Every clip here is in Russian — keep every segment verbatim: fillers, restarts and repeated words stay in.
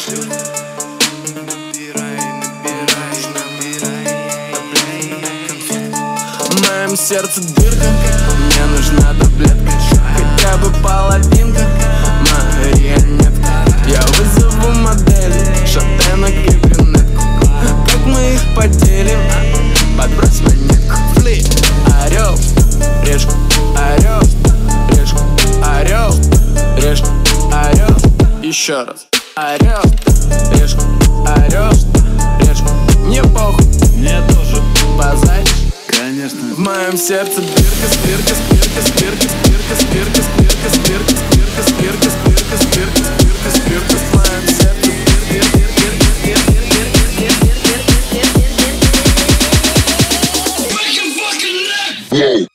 В моем сердце дырка, мне нужна таблетка, хотя бы половинка, марионетка. Я вызову модель, шатенок и брюнетку. Как мы их поделим? Подбрось монетку. Флип, орел, решка, орел, решка, орел, решка, орел. Еще раз. Орел, решка, орел, решка. Мне похуй, мне тоже. Базаришь? Конечно. В моем сердце дырка, спирка, спирка, спирка, спирка, спирка, спирка, спирка, спирка, спирка, спирка, спирка, спирка, спирка. В моем сердце дырка.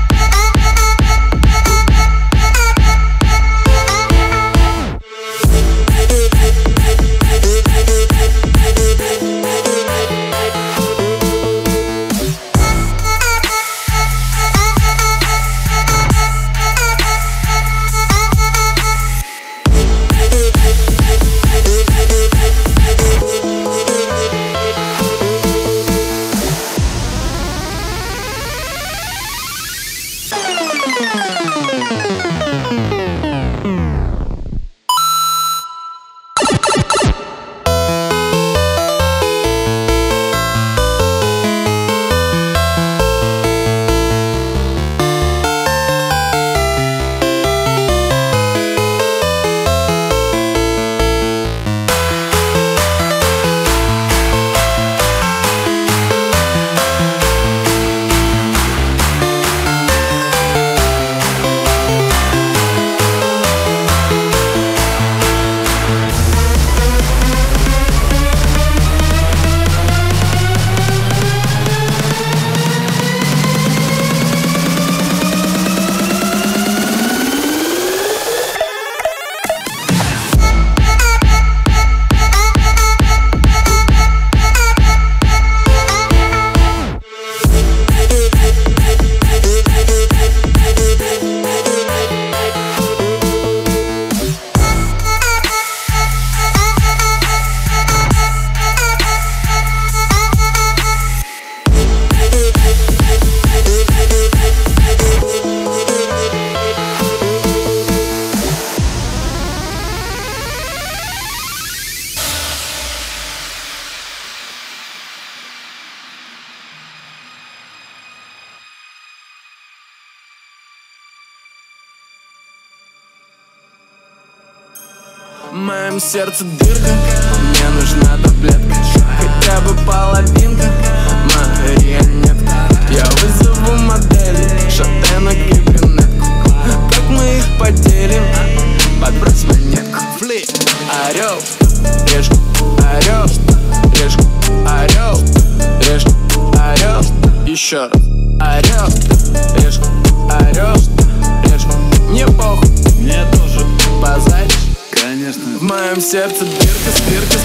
В моем сердце дырка, мне нужна таблетка, хотя бы половинка, марионетка. Я вызову модель, шатенок и брюнетку. Как мы их поделим? Подбрось монетку. Флип, орел, решка, орел, решка, орел, решка, орел. Еще раз. Орел, решка, орел, решка. Мне похуй, мне тоже. Базаришь? Конечно. В моем сердце дырка, спирка,